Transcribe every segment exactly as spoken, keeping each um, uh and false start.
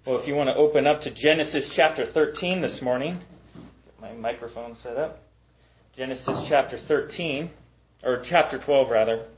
Well, if you want to open up to Genesis chapter thirteen this morning, get my microphone set up. Genesis chapter thirteen, or chapter twelve rather.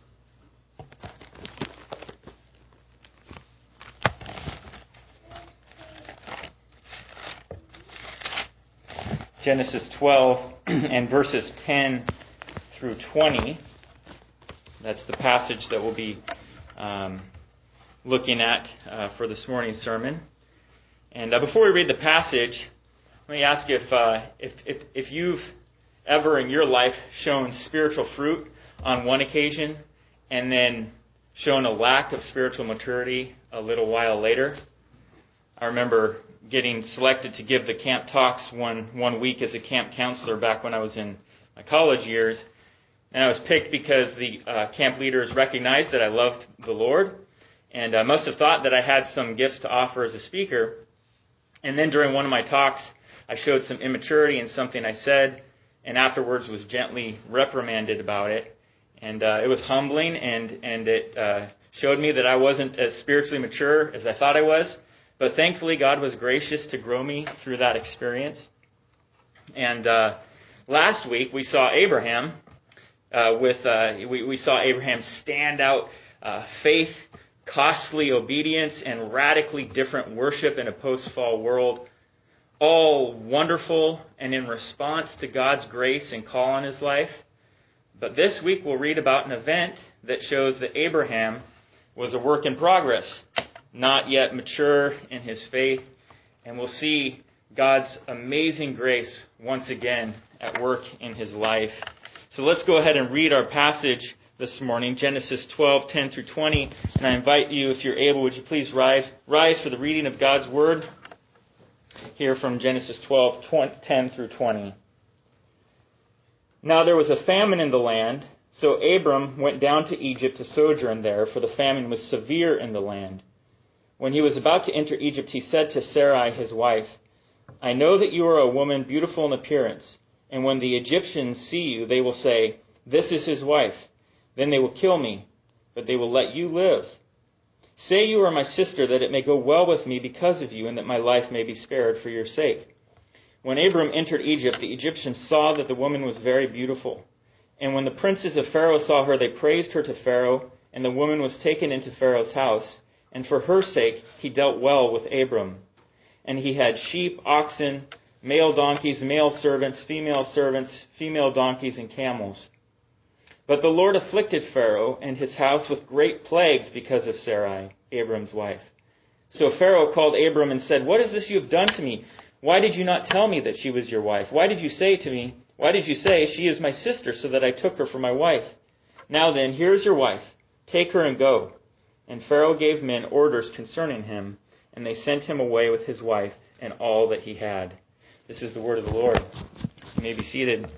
Genesis twelve and verses ten through twenty. That's the passage that we'll be um, looking at uh, for this morning's sermon. And uh, before we read the passage, let me ask you if, uh, if if if you've ever in your life shown spiritual fruit on one occasion and then shown a lack of spiritual maturity a little while later. I remember getting selected to give the camp talks one one week as a camp counselor back when I was in my college years. And I was picked because the uh, camp leaders recognized that I loved the Lord and uh, must have thought that I had some gifts to offer as a speaker. And then during one of my talks, I showed some immaturity in something I said, and afterwards was gently reprimanded about it. And uh, it was humbling, and, and it uh, showed me that I wasn't as spiritually mature as I thought I was. But thankfully, God was gracious to grow me through that experience. And uh, last week, we saw Abraham uh, with uh, we, we saw Abraham stand out uh, faith, costly obedience, and radically different worship in a post-fall world, all wonderful and in response to God's grace and call on his life. But this week, we'll read about an event that shows that Abraham was a work in progress, not yet mature in his faith, and we'll see God's amazing grace once again at work in his life. So let's go ahead and read our passage this morning, Genesis twelve, ten through twenty, and I invite you, if you're able, would you please rise, rise for the reading of God's Word here from Genesis twelve, ten through twenty. Now there was a famine in the land, so Abram went down to Egypt to sojourn there, for the famine was severe in the land. When he was about to enter Egypt, he said to Sarai, his wife, I know that you are a woman beautiful in appearance, and when the Egyptians see you, they will say, this is his wife. Then they will kill me, but they will let you live. Say you are my sister, that it may go well with me because of you, and that my life may be spared for your sake. When Abram entered Egypt, the Egyptians saw that the woman was very beautiful. And when the princes of Pharaoh saw her, they praised her to Pharaoh, and the woman was taken into Pharaoh's house. And for her sake, he dealt well with Abram. And he had sheep, oxen, male donkeys, male servants, female servants, female donkeys, and camels. But the Lord afflicted Pharaoh and his house with great plagues because of Sarai, Abram's wife. So Pharaoh called Abram and said, what is this you have done to me? Why did you not tell me that she was your wife? Why did you say to me, why did you say, she is my sister, so that I took her for my wife? Now then, here is your wife. Take her and go. And Pharaoh gave men orders concerning him, and they sent him away with his wife and all that he had. This is the word of the Lord. You may be seated.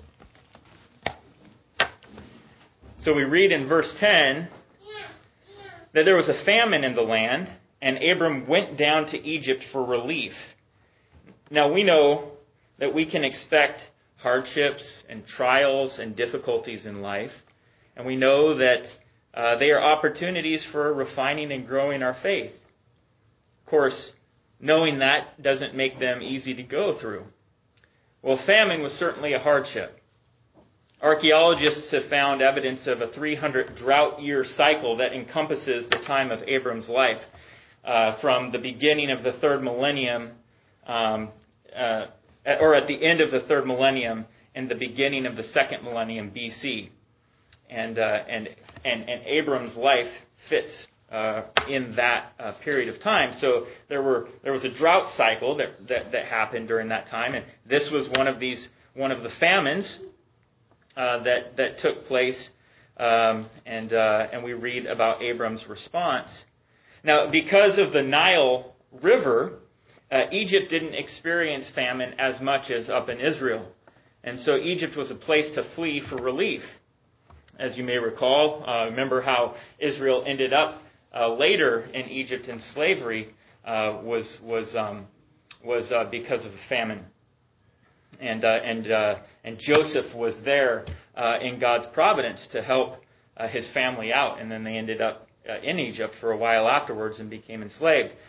So we read in verse ten that there was a famine in the land, and Abram went down to Egypt for relief. Now we know that we can expect hardships and trials and difficulties in life, and we know that Uh, they are opportunities for refining and growing our faith. Of course, knowing that doesn't make them easy to go through. Well, famine was certainly a hardship. Archaeologists have found evidence of a three hundred drought year cycle that encompasses the time of Abram's life, uh, from the beginning of the third millennium, um, uh, or at the end of the third millennium and the beginning of the second millennium B C. And uh, and and and Abram's life fits uh, in that uh, period of time. So there were there was a drought cycle that, that that happened during that time, and this was one of these one of the famines uh, that that took place. Um, and uh, and we read about Abram's response. Now, because of the Nile River, uh, Egypt didn't experience famine as much as up in Israel, and so Egypt was a place to flee for relief. As you may recall, uh, remember how Israel ended up uh, later in Egypt in slavery uh, was was um, was uh, because of a famine, and uh, and uh, and Joseph was there uh, in God's providence to help uh, his family out, and then they ended up uh, in Egypt for a while afterwards and became enslaved.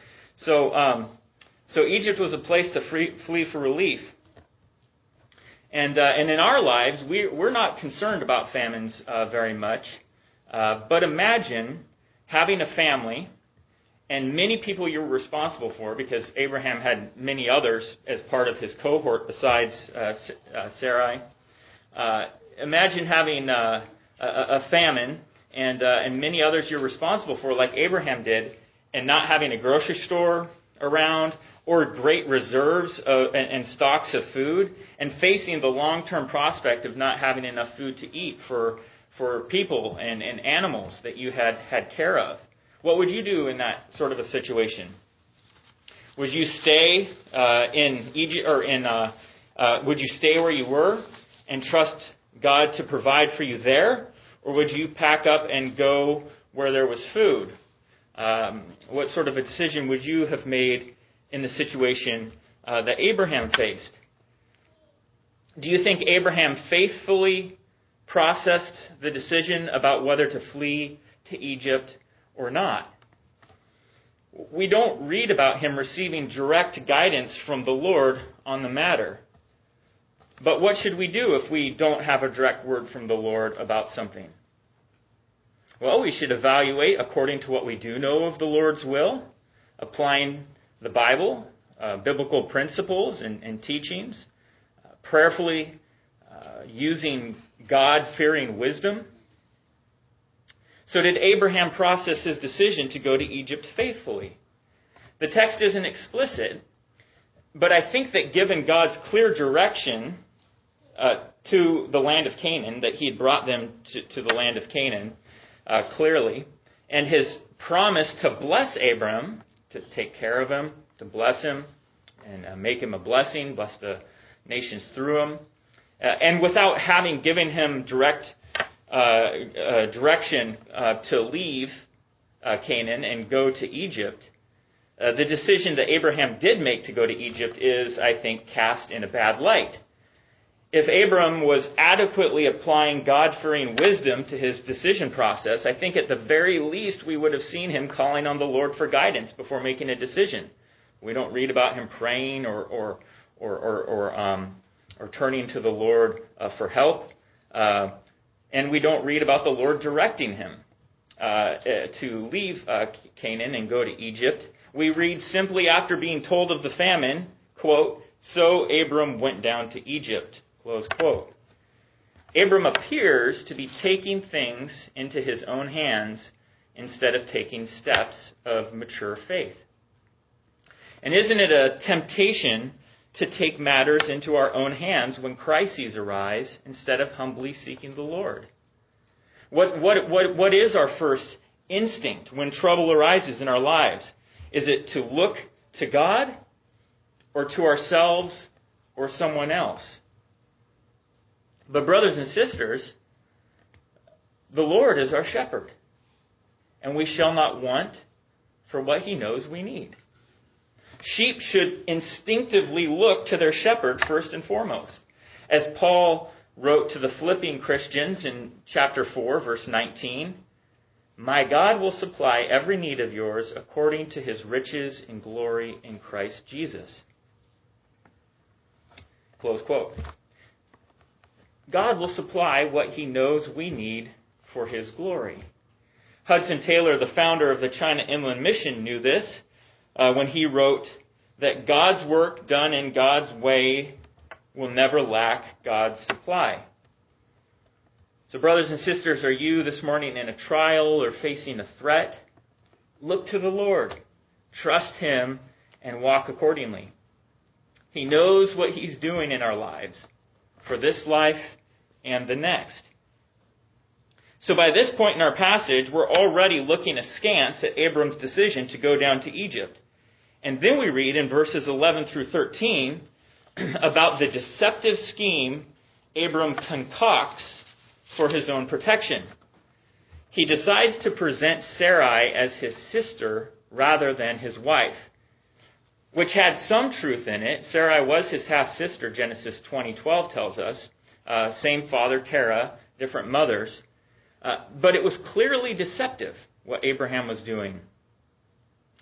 So, um, so Egypt was a place to free, flee for relief. And, uh, and in our lives, we, we're not concerned about famines uh, very much. Uh, but imagine having a family and many people you're responsible for, because Abraham had many others as part of his cohort besides uh, uh, Sarai. Uh, imagine having uh, a, a famine and, uh, and many others you're responsible for, like Abraham did, and not having a grocery store around or great reserves of, and, and stocks of food, and facing the long-term prospect of not having enough food to eat for, for people and, and animals that you had had care of. What would you do in that sort of a situation? Would you stay uh, in Egypt, or in? Uh, uh, would you stay where you were and trust God to provide for you there, or would you pack up and go where there was food? Um, what sort of a decision would you have made in the situation uh, that Abraham faced? Do you think Abraham faithfully processed the decision about whether to flee to Egypt or not? We don't read about him receiving direct guidance from the Lord on the matter. But what should we do if we don't have a direct word from the Lord about something? Well, we should evaluate according to what we do know of the Lord's will, applying the Bible, uh, biblical principles and, and teachings, uh, prayerfully uh, using God-fearing wisdom. So did Abraham process his decision to go to Egypt faithfully? The text isn't explicit, but I think that given God's clear direction uh, to the land of Canaan, that he had brought them to, to the land of Canaan uh, clearly, and his promise to bless Abram, to take care of him, to bless him, and uh, make him a blessing, bless the nations through him, uh, and without having given him direct Uh, uh, direction uh, to leave uh, Canaan and go to Egypt, uh, the decision that Abraham did make to go to Egypt is, I think, cast in a bad light. If Abram was adequately applying God-fearing wisdom to his decision process, I think at the very least we would have seen him calling on the Lord for guidance before making a decision. We don't read about him praying or or or or, or, um, or turning to the Lord uh, for help. Uh, And we don't read about the Lord directing him uh, to leave uh, Canaan and go to Egypt. We read simply after being told of the famine, quote, "So Abram went down to Egypt," close quote. Abram appears to be taking things into his own hands instead of taking steps of mature faith. And isn't it a temptation to take matters into our own hands when crises arise instead of humbly seeking the Lord? What, what, what, what is our first instinct when trouble arises in our lives? Is it to look to God or to ourselves or someone else? But brothers and sisters, the Lord is our shepherd, and we shall not want for what he knows we need. Sheep should instinctively look to their shepherd first and foremost. As Paul wrote to the Philippian Christians in chapter four, verse nineteen, "My God will supply every need of yours according to his riches in glory in Christ Jesus." Close quote. God will supply what he knows we need for his glory. Hudson Taylor, the founder of the China Inland Mission, knew this Uh, when he wrote that God's work done in God's way will never lack God's supply. So brothers and sisters, are you this morning in a trial or facing a threat? Look to the Lord. Trust him and walk accordingly. He knows what he's doing in our lives for this life and the next. So by this point in our passage, we're already looking askance at Abram's decision to go down to Egypt. And then we read in verses eleven through thirteen about the deceptive scheme Abram concocts for his own protection. He decides to present Sarai as his sister rather than his wife, which had some truth in it. Sarai was his half-sister, Genesis twenty twelve tells us. Uh, same father, Terah, different mothers. Uh, but it was clearly deceptive what Abraham was doing.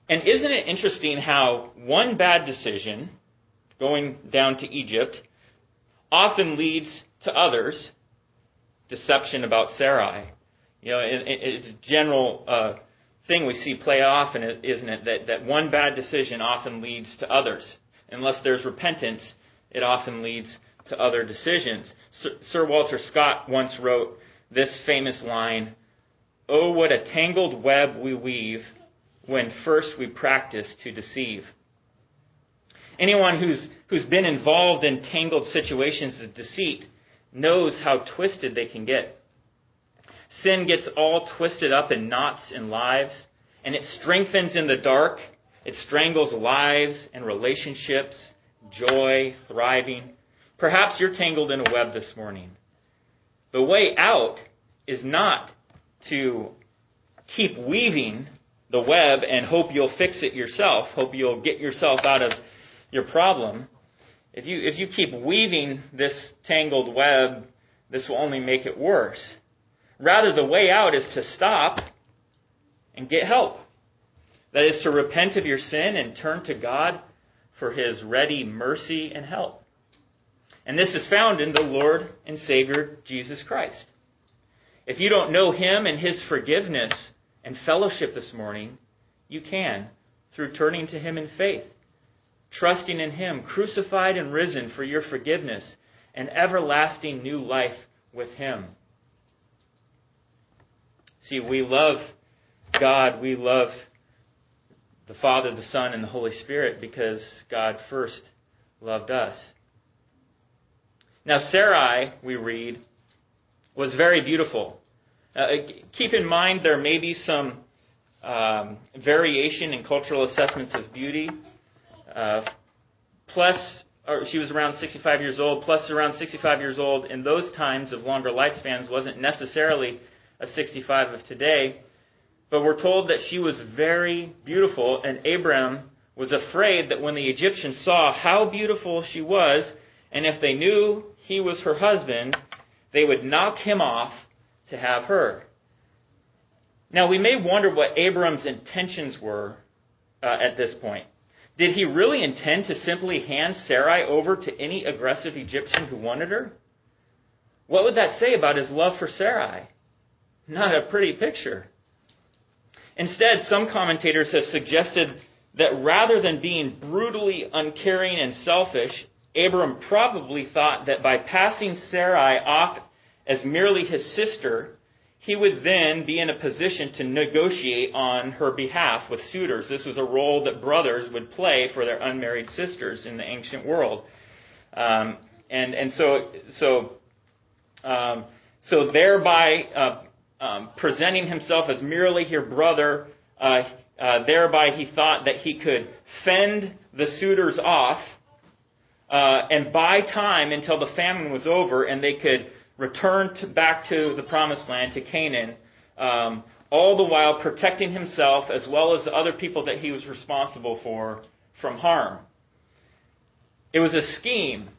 And isn't it interesting how one bad decision, going down to Egypt, often leads to others? Deception about Sarai. You know, it, it, it's a general uh, thing we see play often, isn't it? That, that one bad decision often leads to others. Unless there's repentance, it often leads to other decisions. Sir, Sir Walter Scott once wrote this famous line, "Oh, what a tangled web we weave when first we practice to deceive." Anyone who's who's been involved in tangled situations of deceit knows how twisted they can get. Sin gets all twisted up in knots in lives, and it strengthens in the dark. It strangles lives and relationships, joy, thriving. Perhaps you're tangled in a web this morning. The way out is not to keep weaving the web and hope you'll fix it yourself, hope you'll get yourself out of your problem. If you if you keep weaving this tangled web, this will only make it worse. Rather, the way out is to stop and get help. That is to repent of your sin and turn to God for His ready mercy and help. And this is found in the Lord and Savior, Jesus Christ. If you don't know Him and His forgiveness and fellowship this morning, you can through turning to Him in faith, trusting in Him, crucified and risen for your forgiveness and everlasting new life with Him. See, we love God, we love the Father, the Son, and the Holy Spirit because God first loved us. Now, Sarai, we read, was very beautiful. Uh, keep in mind there may be some um, variation in cultural assessments of beauty. Uh, plus, or she was around sixty-five years old, plus around sixty-five years old in those times of longer lifespans wasn't necessarily a sixty-five of today. But we're told that she was very beautiful, and Abram was afraid that when the Egyptians saw how beautiful she was, and if they knew he was her husband, they would knock him off to have her. Now, we may wonder what Abram's intentions were uh, at this point. Did he really intend to simply hand Sarai over to any aggressive Egyptian who wanted her? What would that say about his love for Sarai? Not a pretty picture. Instead, some commentators have suggested that rather than being brutally uncaring and selfish, Abram probably thought that by passing Sarai off as merely his sister, he would then be in a position to negotiate on her behalf with suitors. This was a role that brothers would play for their unmarried sisters in the ancient world. Um, and and so so um, so thereby uh, um, presenting himself as merely her brother, uh, uh, thereby he thought that he could fend the suitors off uh, and buy time until the famine was over and they could return to, back to the promised land, to Canaan, um, all the while protecting himself as well as the other people that he was responsible for from harm. It was a scheme,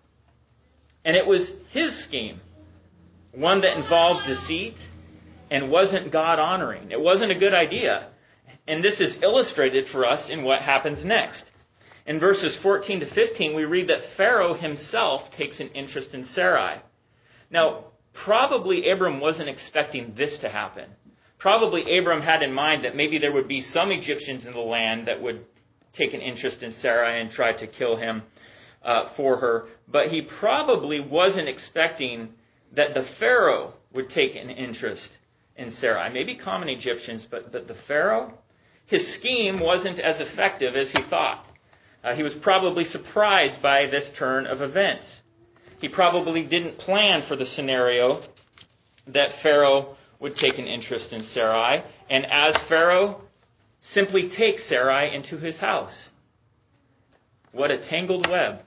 and it was his scheme, one that involved deceit and wasn't God-honoring. It wasn't a good idea. And this is illustrated for us in what happens next. In verses fourteen to fifteen, we read that Pharaoh himself takes an interest in Sarai. Now, probably Abram wasn't expecting this to happen. Probably Abram had in mind that maybe there would be some Egyptians in the land that would take an interest in Sarai and try to kill him uh, for her. But he probably wasn't expecting that the Pharaoh would take an interest in Sarai. Maybe common Egyptians, but, but the Pharaoh? His scheme wasn't as effective as he thought. Uh, he was probably surprised by this turn of events. He probably didn't plan for the scenario that Pharaoh would take an interest in Sarai, and as Pharaoh, simply take Sarai into his house. What a tangled web.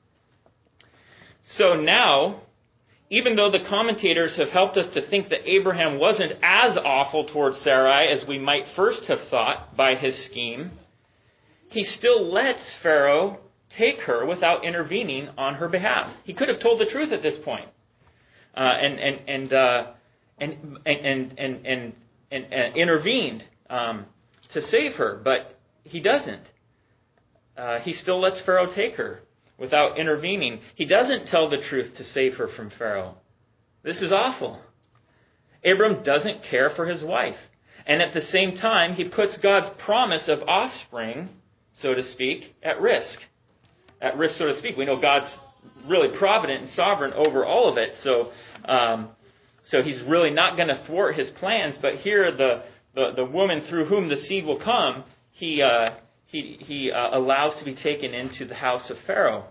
So now, even though the commentators have helped us to think that Abraham wasn't as awful towards Sarai as we might first have thought by his scheme, he still lets Pharaoh take her without intervening on her behalf. He could have told the truth at this point, uh, and and and, uh, and and and and and and and intervened um, to save her, but he doesn't. Uh, he still lets Pharaoh take her without intervening. He doesn't tell the truth to save her from Pharaoh. This is awful. Abram doesn't care for his wife. And at the same time, he puts God's promise of offspring, so to speak, at risk. At risk, so to speak. We know God's really provident and sovereign over all of it. So um, so he's really not going to thwart his plans. But here, the, the, the woman through whom the seed will come, he, uh, he, he uh, allows to be taken into the house of Pharaoh.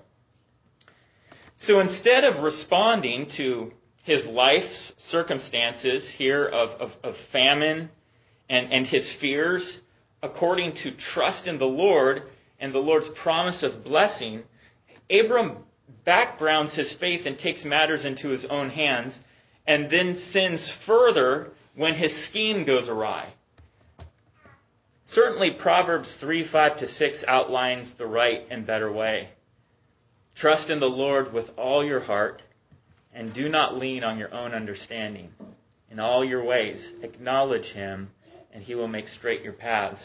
So instead of responding to his life's circumstances here of, of, of famine and, and his fears, according to trust in the Lord and the Lord's promise of blessing, Abram backgrounds his faith and takes matters into his own hands, and then sins further when his scheme goes awry. Certainly Proverbs three, five to six outlines the right and better way. Trust in the Lord with all your heart, and do not lean on your own understanding. In all your ways, acknowledge him, and he will make straight your paths.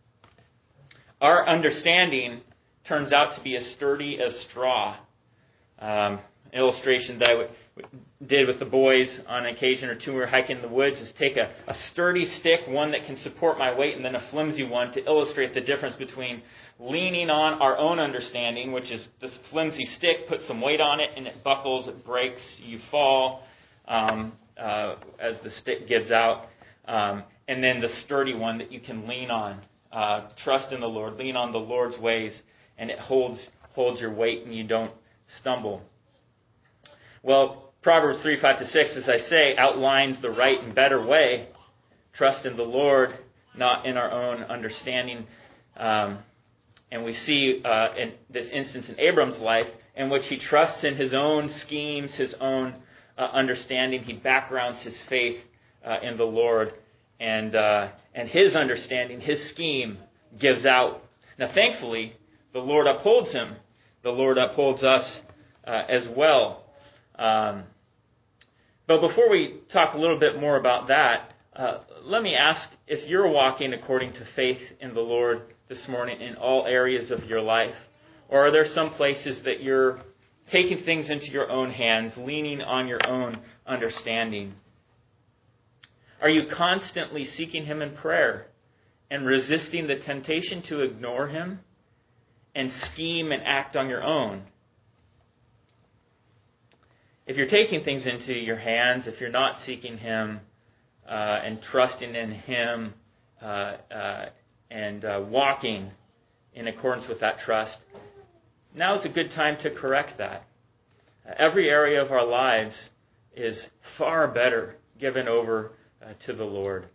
Our understanding turns out to be as sturdy as straw. Um, an illustration that I w- did with the boys on occasion or two when we were hiking in the woods is take a, a sturdy stick, one that can support my weight, and then a flimsy one to illustrate the difference between leaning on our own understanding, which is this flimsy stick, put some weight on it, and it buckles, it breaks, you fall um, uh, as the stick gives out. Um, and then the sturdy one that you can lean on. Uh, trust in the Lord. Lean on the Lord's ways, and it holds holds your weight, and you don't stumble. Well, Proverbs three, five to six, as I say, outlines the right and better way. Trust in the Lord, not in our own understanding. Um, and we see uh, in this instance in Abram's life in which he trusts in his own schemes, his own uh, understanding. He backgrounds his faith uh, in the Lord. And uh, and his understanding, his scheme, gives out. Now, thankfully, the Lord upholds him. The Lord upholds us uh, as well. Um, but before we talk a little bit more about that, uh, let me ask if you're walking according to faith in the Lord this morning in all areas of your life. Or are there some places that you're taking things into your own hands, leaning on your own understanding? Are you constantly seeking him in prayer and resisting the temptation to ignore him and scheme and act on your own? If you're taking things into your hands, if you're not seeking him uh, and trusting in him uh, uh, and uh, walking in accordance with that trust, now is a good time to correct that. Uh, every area of our lives is far better given over Uh, to the Lord.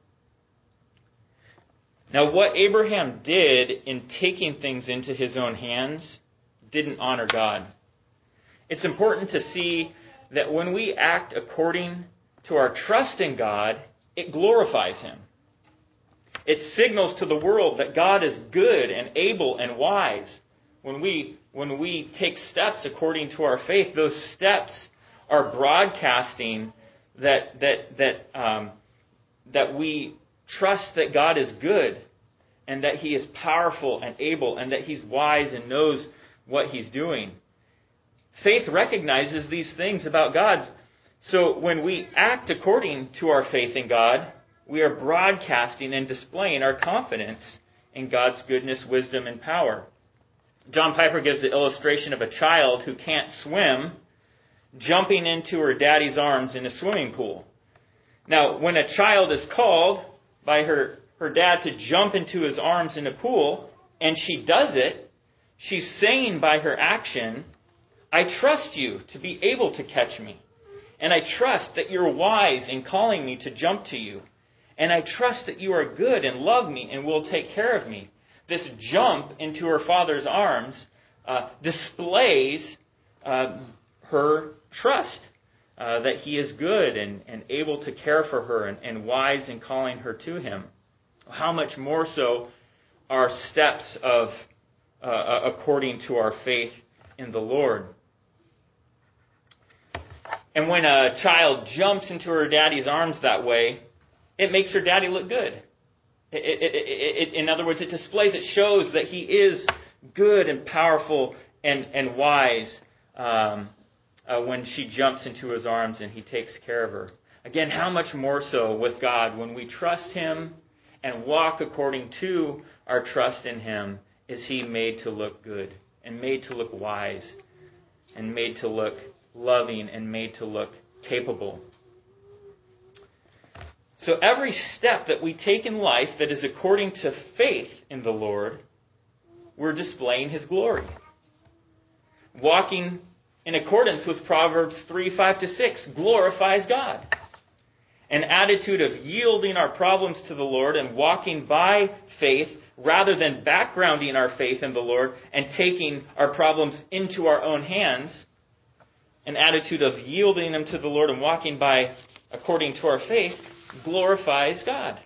Now, what Abraham did in taking things into his own hands didn't honor God. It's important to see that when we act according to our trust in God, it glorifies him. It signals to the world that God is good and able and wise. When we, when we take steps according to our faith, those steps are broadcasting that, that, that, um, that we trust that God is good and that he is powerful and able and that he's wise and knows what he's doing. Faith recognizes these things about God. So when we act according to our faith in God, we are broadcasting and displaying our confidence in God's goodness, wisdom, and power. John Piper gives the illustration of a child who can't swim jumping into her daddy's arms in a swimming pool. Now, when a child is called by her, her dad to jump into his arms in a pool, and she does it, she's saying by her action, I trust you to be able to catch me. And I trust that you're wise in calling me to jump to you. And I trust that you are good and love me and will take care of me. This jump into her father's arms uh, displays uh, her trust. Uh, that he is good and, and able to care for her and, and wise in calling her to him. How much more so are steps of uh, according to our faith in the Lord. And when a child jumps into her daddy's arms that way, it makes her daddy look good. It, it, it, it, in other words, it displays, it shows that he is good and powerful and, and wise um, uh, when she jumps into his arms and he takes care of her. Again, how much more so with God when we trust him and walk according to our trust in him, is he made to look good and made to look wise and made to look loving and made to look capable. So every step that we take in life that is according to faith in the Lord, we're displaying his glory. Walking in accordance with Proverbs three, five to six glorifies God. An attitude of yielding our problems to the Lord and walking by faith rather than backgrounding our faith in the Lord and taking our problems into our own hands. An attitude of yielding them to the Lord and walking by according to our faith glorifies God.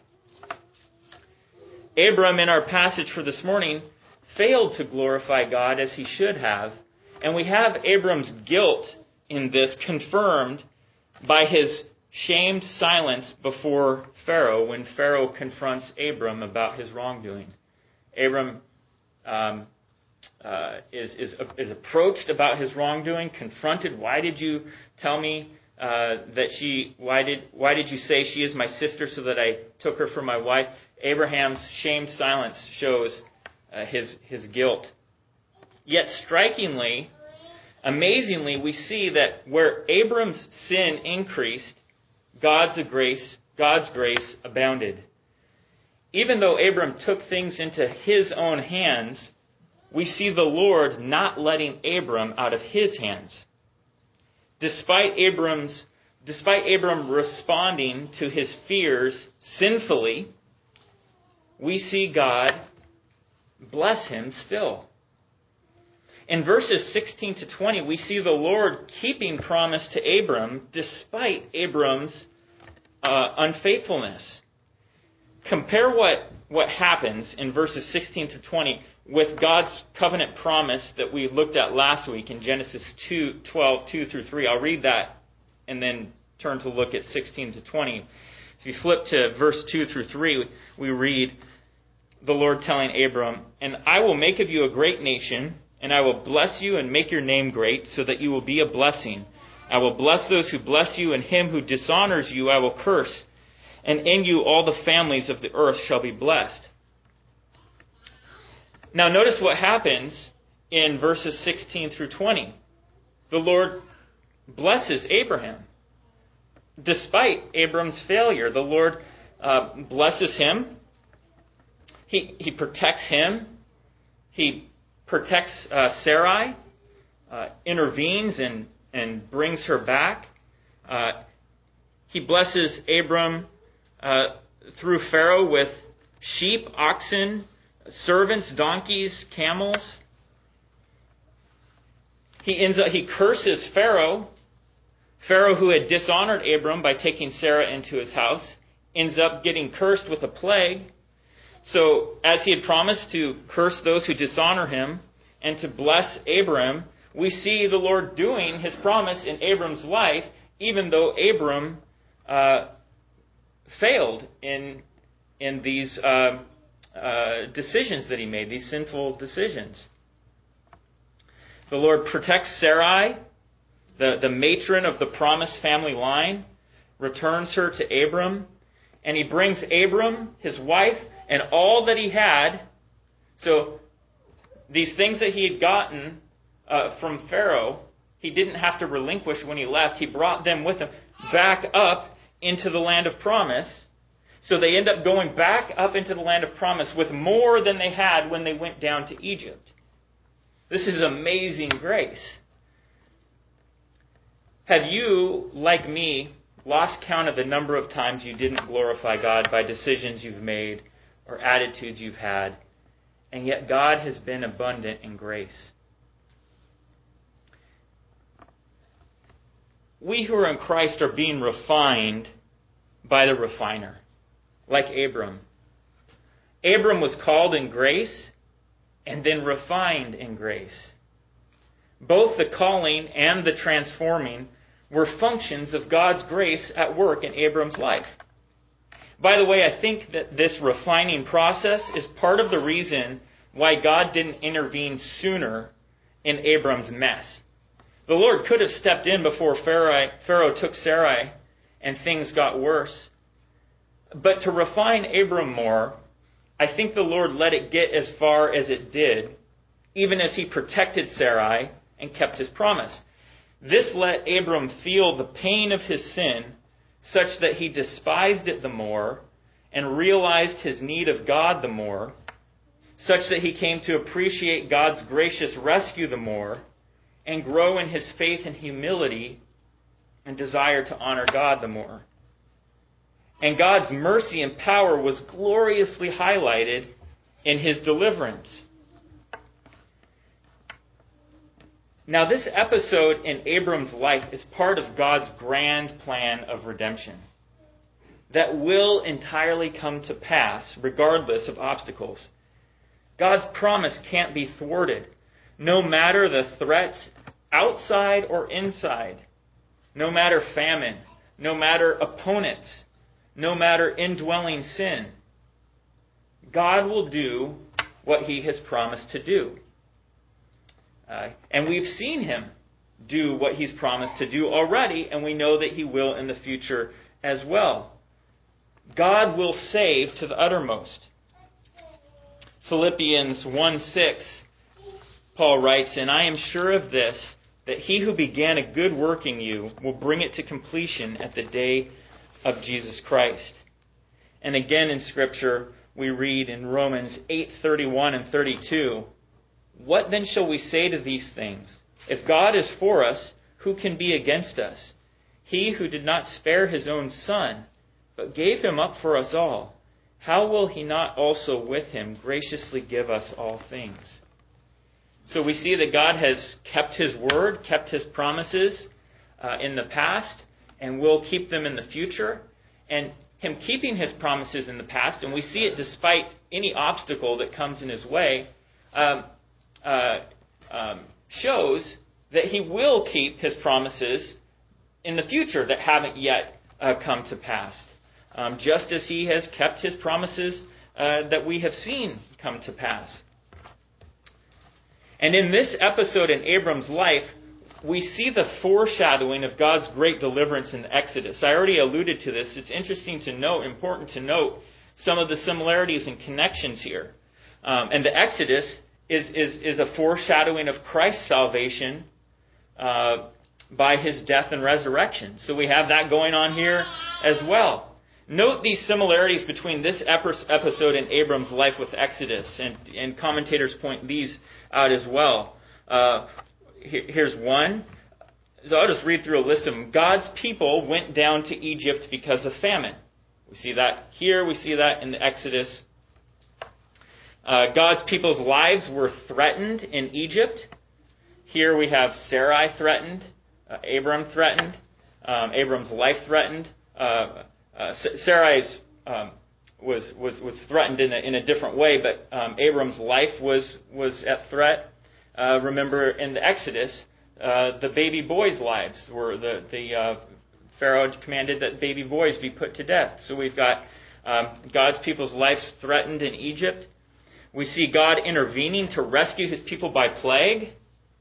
Abram, in our passage for this morning, failed to glorify God as he should have. And we have Abram's guilt in this confirmed by his shamed silence before Pharaoh when Pharaoh confronts Abram about his wrongdoing. Abram um, uh, is, is, is approached about his wrongdoing, confronted. Why did you tell me uh, that she, why did, why did you say she is my sister so that I took her for my wife? Abraham's shamed silence shows uh, his, his guilt. Yet strikingly, amazingly, we see that where Abram's sin increased, God's grace, God's grace abounded. Even though Abram took things into his own hands, we see the Lord not letting Abram out of his hands. Despite Abram's, despite Abram responding to his fears sinfully, we see God bless him still. In verses sixteen to twenty, we see the Lord keeping promise to Abram despite Abram's uh, unfaithfulness. Compare what, what happens in verses sixteen to twenty with God's covenant promise that we looked at last week in Genesis two, twelve, two through three. I'll read that and then turn to look at sixteen to twenty. If you flip to verse two through three, we read the Lord telling Abram, "And I will make of you a great nation, and I will bless you and make your name great, so that you will be a blessing. I will bless those who bless you, and him who dishonors you I will curse. And in you all the families of the earth shall be blessed." Now notice what happens in verses sixteen through twenty. The Lord blesses Abraham. Despite Abram's failure, the Lord uh, blesses him. He, he protects him. He protects uh, Sarai, uh, intervenes and, and brings her back. Uh, he blesses Abram uh, through Pharaoh with sheep, oxen, servants, donkeys, camels. He ends up, he curses Pharaoh. Pharaoh, who had dishonored Abram by taking Sarah into his house, ends up getting cursed with a plague. So, as he had promised to curse those who dishonor him and to bless Abram, we see the Lord doing his promise in Abram's life, even though Abram uh, failed in in these uh, uh, decisions that he made, these sinful decisions. The Lord protects Sarai, the, the matron of the promised family line, returns her to Abram, and he brings Abram, his wife, and all that he had. So these things that he had gotten uh, from Pharaoh, he didn't have to relinquish when he left. He brought them with him back up into the land of promise. So they end up going back up into the land of promise with more than they had when they went down to Egypt. This is amazing grace. Have you, like me, lost count of the number of times you didn't glorify God by decisions you've made or attitudes you've had, and yet God has been abundant in grace? We who are in Christ are being refined by the refiner, like Abram. Abram was called in grace and then refined in grace. Both the calling and the transforming were functions of God's grace at work in Abram's life. By the way, I think that this refining process is part of the reason why God didn't intervene sooner in Abram's mess. The Lord could have stepped in before Pharaoh, Pharaoh took Sarai and things got worse. But to refine Abram more, I think the Lord let it get as far as it did, even as he protected Sarai and kept his promise. This let Abram feel the pain of his sin such that he despised it the more and realized his need of God the more, such that he came to appreciate God's gracious rescue the more and grow in his faith and humility and desire to honor God the more. And God's mercy and power was gloriously highlighted in his deliverance. Now, this episode in Abram's life is part of God's grand plan of redemption that will entirely come to pass regardless of obstacles. God's promise can't be thwarted, no matter the threats outside or inside, no matter famine, no matter opponents, no matter indwelling sin. God will do what he has promised to do. Uh, and we've seen him do what he's promised to do already, and we know that he will in the future as well. God will save to the uttermost. Philippians one six, Paul writes, "And I am sure of this, that he who began a good work in you will bring it to completion at the day of Jesus Christ." And again in Scripture, we read in Romans eight thirty-one and thirty-two, "What then shall we say to these things? If God is for us, who can be against us? He who did not spare his own Son, but gave him up for us all, how will he not also with him graciously give us all things?" So we see that God has kept his word, kept his promises uh, in the past, and will keep them in the future. And him keeping his promises in the past, and we see it despite any obstacle that comes in his way, um, uh, um, shows that he will keep his promises in the future that haven't yet uh, come to pass. Um, just as he has kept his promises uh, that we have seen come to pass. And in this episode in Abram's life, we see the foreshadowing of God's great deliverance in the Exodus. I already alluded to this. It's interesting to note, important to note, some of the similarities and connections here. Um, and the Exodus is, is, is a foreshadowing of Christ's salvation uh, by his death and resurrection. So we have that going on here as well. Note these similarities between this episode in Abram's life with Exodus, and, and commentators point these out as well. Uh, here, here's one. So I'll just read through a list of them. God's people went down to Egypt because of famine. We see that here. We see that in the Exodus. Uh, God's people's lives were threatened in Egypt. Here we have Sarai threatened, uh, Abram threatened, um, Abram's life threatened. Uh, Uh, Sarai's um, was was was threatened in a, in a different way, but um, Abram's life was was at threat. Uh, remember in the Exodus, uh, the baby boys' lives were the the uh, Pharaoh commanded that baby boys be put to death. So we've got um, God's people's lives threatened in Egypt. We see God intervening to rescue his people by plague,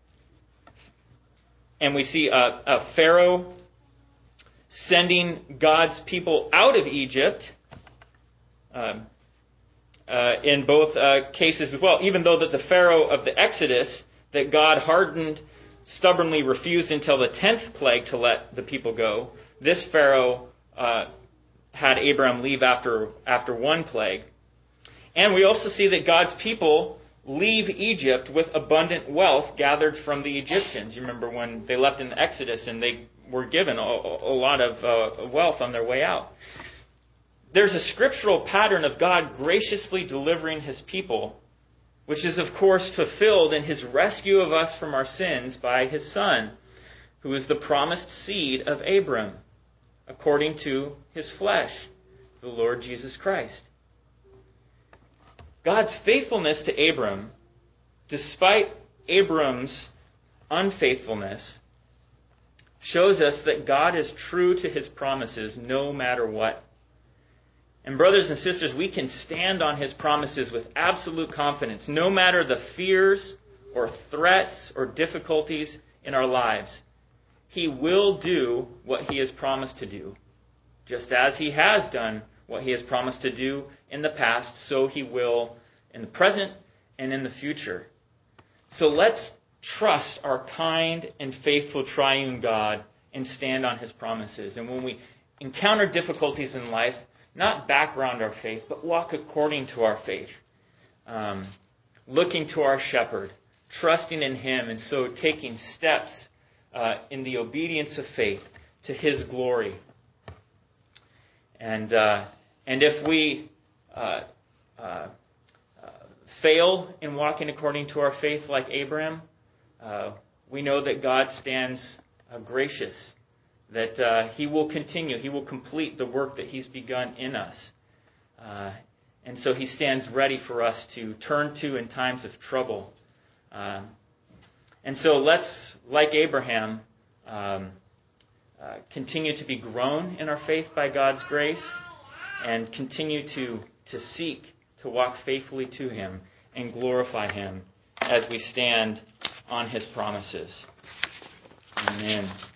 and we see a, a Pharaoh sending God's people out of Egypt um, uh, in both uh, cases as well. Even though that the Pharaoh of the Exodus that God hardened, stubbornly refused until the tenth plague to let the people go, this Pharaoh uh, had Abraham leave after after one plague. And we also see that God's people leave Egypt with abundant wealth gathered from the Egyptians. You remember when they left in the Exodus and they were given a, a lot of uh, wealth on their way out. There's a scriptural pattern of God graciously delivering his people, which is, of course, fulfilled in his rescue of us from our sins by his Son, who is the promised seed of Abram, according to his flesh, the Lord Jesus Christ. God's faithfulness to Abram, despite Abram's unfaithfulness, shows us that God is true to his promises no matter what. And brothers and sisters, we can stand on His promises with absolute confidence, no matter the fears or threats or difficulties in our lives. He will do what He has promised to do. Just as He has done what He has promised to do in the past, so He will in the present and in the future. So let's trust our kind and faithful triune God and stand on His promises. And when we encounter difficulties in life, not background our faith, but walk according to our faith. Um, looking to our shepherd, trusting in Him, and so taking steps uh, in the obedience of faith to His glory. And uh, and if we uh, uh, uh, fail in walking according to our faith like Abraham, uh, we know that God stands uh, gracious, that uh, He will continue, He will complete the work that He's begun in us. Uh, and so He stands ready for us to turn to in times of trouble. Uh, and so let's, like Abraham, um, uh, continue to be grown in our faith by God's grace and continue to, to seek to walk faithfully to Him and glorify Him as we stand on His promises. Amen.